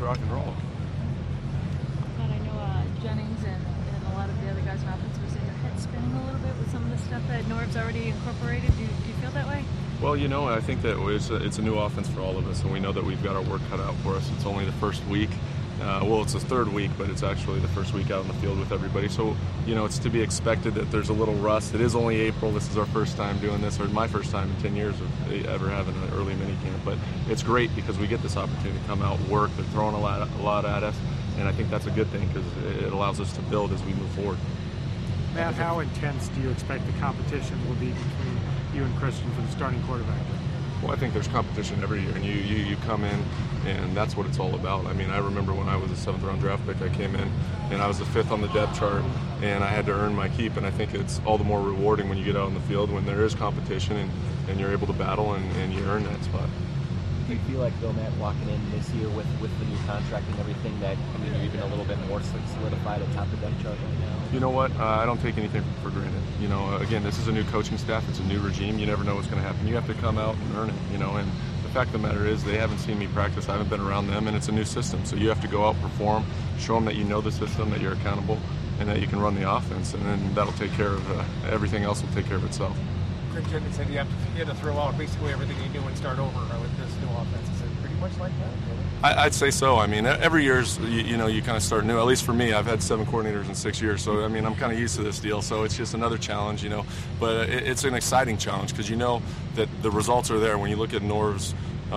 rock and roll. But I know Jennings and a lot of the other guys on offense were saying their heads spinning a little bit with some of the stuff that Norv's already incorporated. Do you feel that way? Well, I think that it's a new offense for all of us, and we know that we've got our work cut out for us. It's only the first week. It's the third week, but it's actually the first week out in the field with everybody. So, it's to be expected that there's a little rust. It is only April. This is our first time doing this, or my first time in 10 years of ever having an early minicamp. But it's great because we get this opportunity to come out, work. They're throwing a lot at us, and I think that's a good thing because it allows us to build as we move forward. Matt, how intense do you expect the competition will be between you and Christian for the starting quarterback? Well, I think there's competition every year, and you come in, and that's what it's all about. I mean, I remember when I was a 7th-round draft pick, I came in, and I was the 5th on the depth chart, and I had to earn my keep, and I think it's all the more rewarding when you get out on the field, when there is competition, and you're able to battle, and you earn that spot. Do you feel like, though, Matt, walking in this year with the new contract and everything, that you're even a little bit more solidified atop the depth chart right now? You know what? I don't take anything for granted. Again, this is a new coaching staff. It's a new regime. You never know what's going to happen. You have to come out and earn it, and the fact of the matter is they haven't seen me practice. I haven't been around them, and it's a new system. So you have to go out, perform, show them that you know the system, that you're accountable, and that you can run the offense, and then that'll take care of everything else will take care of itself. Greg Jennings said you had to throw out basically everything you do and start over with this new offense. Is it pretty much like that? I'd say so. I mean, every year's, you kind of start new. At least for me, I've had 7 coordinators in 6 years. So, I mean, I'm kind of used to this deal. So it's just another challenge, But it's an exciting challenge because you know that the results are there. When you look at Norv's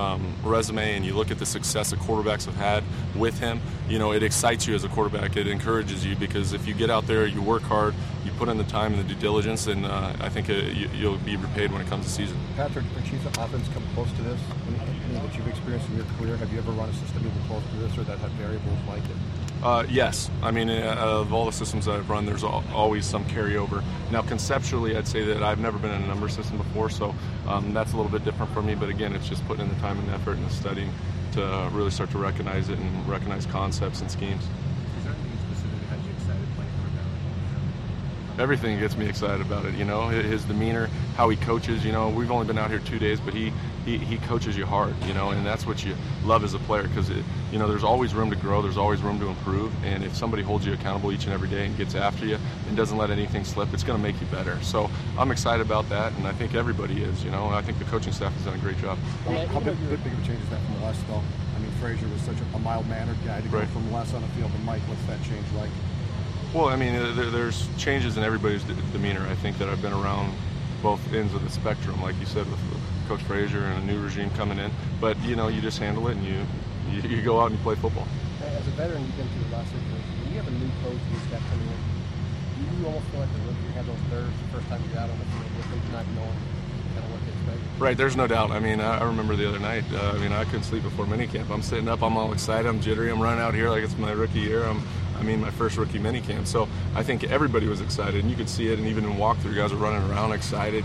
resume and you look at the success that quarterbacks have had with him, it excites you as a quarterback. It encourages you because if you get out there, you work hard, you put in the time and the due diligence, and I think you'll be repaid when it comes to season. Patrick, the Chiefs offense come close to this? Any that you've experienced in your career, have you ever run a system even close to this or that had variables like it? Yes. I mean, of all the systems that I've run, there's always some carryover. Now, conceptually, I'd say that I've never been in a number system before, so that's a little bit different for me. But again, it's just putting in the time and effort and the studying to really start to recognize it and recognize concepts and schemes. Is there anything specific that has you excited playing quarterback? Everything gets me excited about it, his demeanor, how he coaches. We've only been out here 2 days, but he coaches you hard, and that's what you love as a player because, there's always room to grow, there's always room to improve, and if somebody holds you accountable each and every day and gets after you and doesn't let anything slip, it's going to make you better. So I'm excited about that, and I think everybody is, I think the coaching staff has done a great job. How big of a change is that from Les, though? I mean, Frazier was such a mild-mannered guy to go from Les on the field to Mike. What's that change like? Well, I mean, there's changes in everybody's demeanor. I think that I've been around both ends of the spectrum, like you said, with Coach Frazier and a new regime coming in. But, you just handle it and you go out and you play football. As a veteran, you've been through the last situation. When you have a new coach, new staff coming in, do you almost feel like you have those nerves the first time you're out on the field with them, not knowing kind of what to expect? Right, there's no doubt. I mean, I remember the other night, I couldn't sleep before minicamp. I'm sitting up, I'm all excited, I'm jittery, I'm running out here like it's my rookie year. My first rookie minicamp. So I think everybody was excited, and you could see it, and even in walkthrough, guys are running around excited,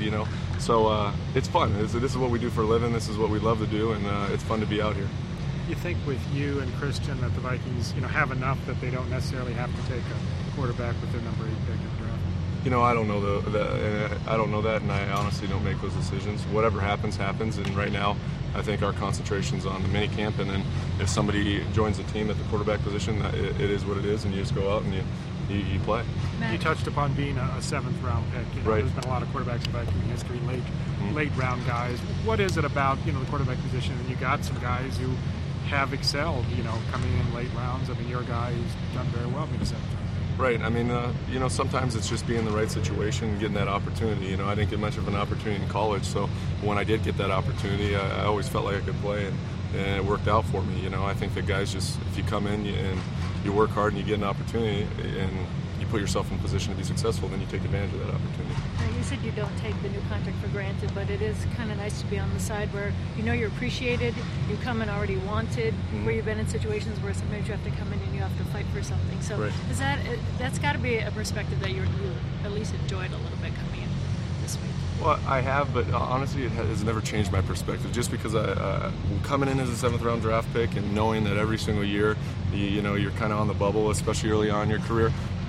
So it's fun. This is what we do for a living. This is what we love to do, and it's fun to be out here. You think with you and Christian that the Vikings, have enough that they don't necessarily have to take a quarterback with their number 8 pick in the draft? I don't know I don't know that, and I honestly don't make those decisions. Whatever happens, happens, and right now I think our concentration's on the minicamp, and then if somebody joins the team at the quarterback position, it is what it is, and you just go out and you play. You touched upon being a 7th-round pick. Right. There's been a lot of quarterbacks in Viking history, late-round guys. What is it about, the quarterback position? And you got some guys who have excelled, coming in late rounds. I mean, you're a guy who's done very well being a 7th round. Right. I mean, sometimes it's just being in the right situation and getting that opportunity. I didn't get much of an opportunity in college, so when I did get that opportunity, I always felt like I could play, and it worked out for me. I think that guys just, if you come in and you work hard and you get an opportunity and you put yourself in a position to be successful, then you take advantage of that opportunity. You said you don't take the new contract for granted, but it is kind of nice to be on the side where you're appreciated, you come in already wanted, where you've been in situations where sometimes you have to come in and you have to fight for something. So right. That's got to be a perspective that you at least enjoyed a little bit coming in this week. Well, I have, but honestly, it has never changed my perspective. Just because coming in as a 7th-round draft pick and knowing that every single year, you're kind of on the bubble, especially early on in your career,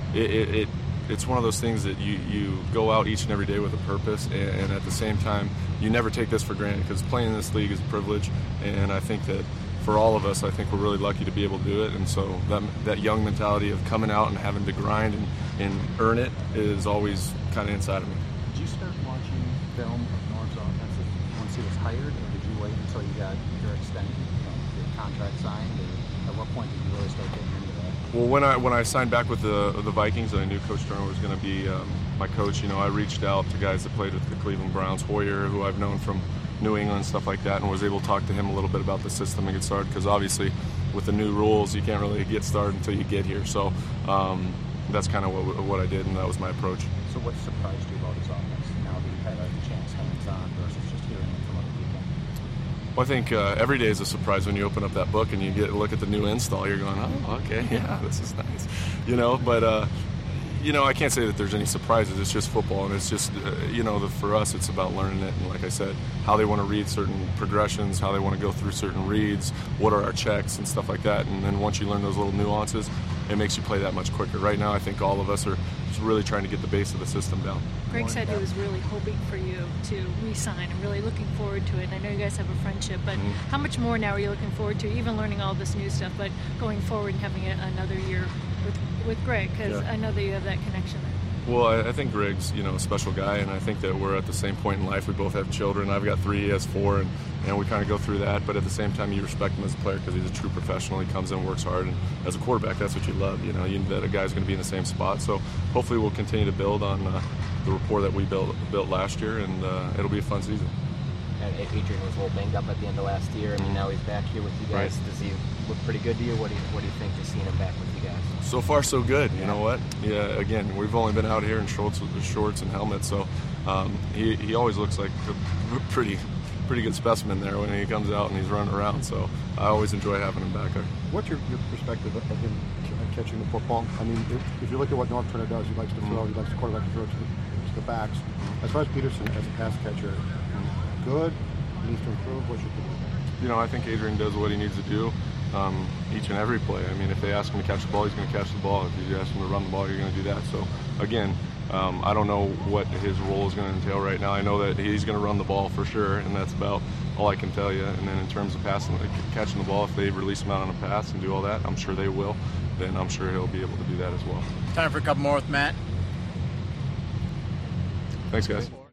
it's one of those things that you go out each and every day with a purpose, and at the same time, you never take this for granted because playing in this league is a privilege, and I think that for all of us, I think we're really lucky to be able to do it. And so that young mentality of coming out and having to grind and earn it is always kind of inside of me. Did you start watching film of Norm's offenses once he was hired, or did you wait until you got your extended, your contract signed, or at what point did you really start getting into that? Well, when I signed back with the Vikings and I knew Coach Turner was going to be my coach, I reached out to guys that played with the Cleveland Browns, Hoyer, who I've known from New England, stuff like that, and was able to talk to him a little bit about the system and get started, because obviously with the new rules you can't really get started until you get here. So that's kind of what I did, and that was my approach. So what surprised you about his offense now that you've had a chance hands-on versus just hearing it from other people? Well, I think every day is a surprise when you open up that book and you get a look at the new install. You're going, oh, okay, yeah, this is nice, but I can't say that there's any surprises. It's just football, and it's just, for us, it's about learning it. And like I said, how they want to read certain progressions, how they want to go through certain reads, what are our checks and stuff like that. And then once you learn those little nuances, it makes you play that much quicker. Right now, I think all of us are just really trying to get the base of the system down. Greg said he was really hoping for you to re-sign and really looking forward to it. And I know you guys have a friendship, but how much more now are you looking forward to, even learning all this new stuff, but going forward and having another year with Greg, because I know that you have that connection there. Well, I think Greg's, a special guy, and I think that we're at the same point in life. We both have children. I've got 3, he has 4, and we kind of go through that. But at the same time, you respect him as a player because he's a true professional. He comes in, works hard, and as a quarterback, that's what you love. You know that a guy's going to be in the same spot. So hopefully we'll continue to build on the rapport that we built last year, and it'll be a fun season. Adrian was a little banged up at the end of last year. I mean, now he's back here with you guys. Right. Does he look pretty good to you? What do you think just seeing him back with you guys? So far, so good. You know what? Yeah. Again, we've only been out here in shorts and helmets, so he always looks like a pretty good specimen there when he comes out and he's running around. So I always enjoy having him back there. What's your perspective of him catching the football? I mean, if you look at what Norm Turner does, he likes to throw. He likes the quarterback to throw to the backs. As far as Peterson as a pass catcher, good. Needs to improve. What should he do? I think Adrian does what he needs to do each and every play. I mean, if they ask him to catch the ball, he's going to catch the ball. If you ask him to run the ball, you're going to do that. So, again, I don't know what his role is going to entail right now. I know that he's going to run the ball for sure, and that's about all I can tell you. And then in terms of catching the ball, if they release him out on a pass and do all that, I'm sure they will. Then I'm sure he'll be able to do that as well. Time for a couple more with Matt. Thanks, guys.